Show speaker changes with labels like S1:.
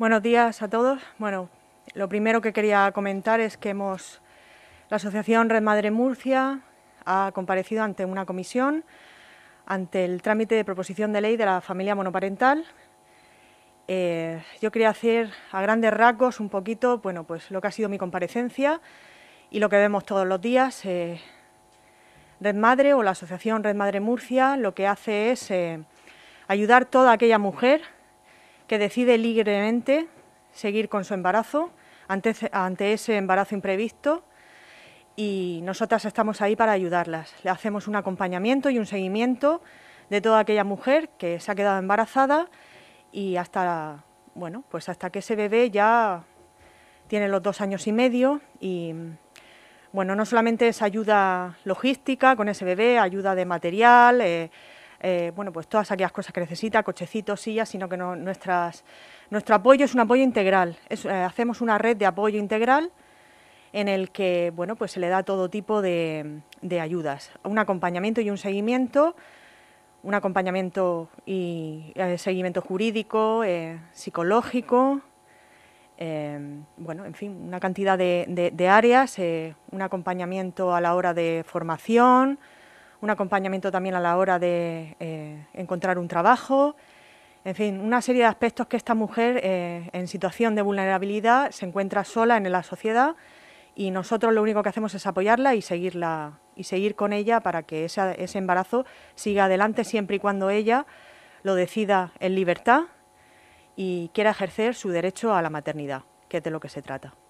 S1: Buenos días a todos. Bueno, lo primero que quería comentar es que la Asociación Red Madre Murcia ha comparecido ante una comisión ante el trámite de proposición de ley de la familia monoparental. Yo quería hacer a grandes rasgos un poquito, bueno, pues lo que ha sido mi comparecencia y lo que vemos todos los días. Red Madre o la Asociación Red Madre Murcia lo que hace es ayudar a toda aquella mujer que decide libremente seguir con su embarazo ante ese embarazo imprevisto, y nosotras estamos ahí para ayudarlas. Le hacemos un acompañamiento y un seguimiento de toda aquella mujer que se ha quedado embarazada y hasta que ese bebé ya tiene los 2 años y medio. Y bueno, no solamente es ayuda logística con ese bebé, ayuda de material, pues todas aquellas cosas que necesita, cochecitos, sillas, sino que nuestro apoyo es un apoyo integral. Hacemos una red de apoyo integral en el que se le da todo tipo de ayudas, un acompañamiento y un seguimiento, un acompañamiento y seguimiento jurídico, psicológico, en fin, una cantidad de áreas, un acompañamiento a la hora de formación, un acompañamiento también a la hora de encontrar un trabajo, en fin, una serie de aspectos que esta mujer en situación de vulnerabilidad se encuentra sola en la sociedad, y nosotros lo único que hacemos es apoyarla y seguir con ella para que ese embarazo siga adelante siempre y cuando ella lo decida en libertad y quiera ejercer su derecho a la maternidad, que es de lo que se trata.